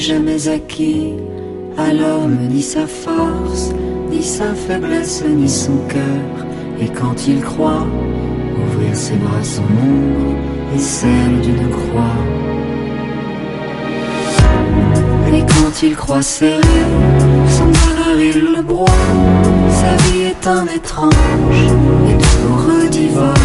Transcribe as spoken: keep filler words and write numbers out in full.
jamais acquis à l'homme ni sa force, ni sa faiblesse, ni son cœur. Et quand il croit, ouvrir ses bras son ombre et celle d'une croix. Et quand il croit serrer son malheur, il le broie. Sa vie est un étrange et douloureux divorce.